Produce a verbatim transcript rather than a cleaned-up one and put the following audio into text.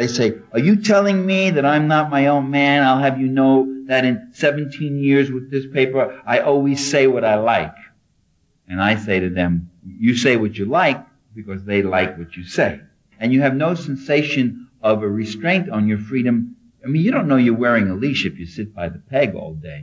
They say, are you telling me that I'm not my own man? I'll have you know that in seventeen years with this paper, I always say what I like. And I say to them, you say what you like because they like what you say. And you have no sensation of a restraint on your freedom. I mean, you don't know you're wearing a leash if you sit by the peg all day.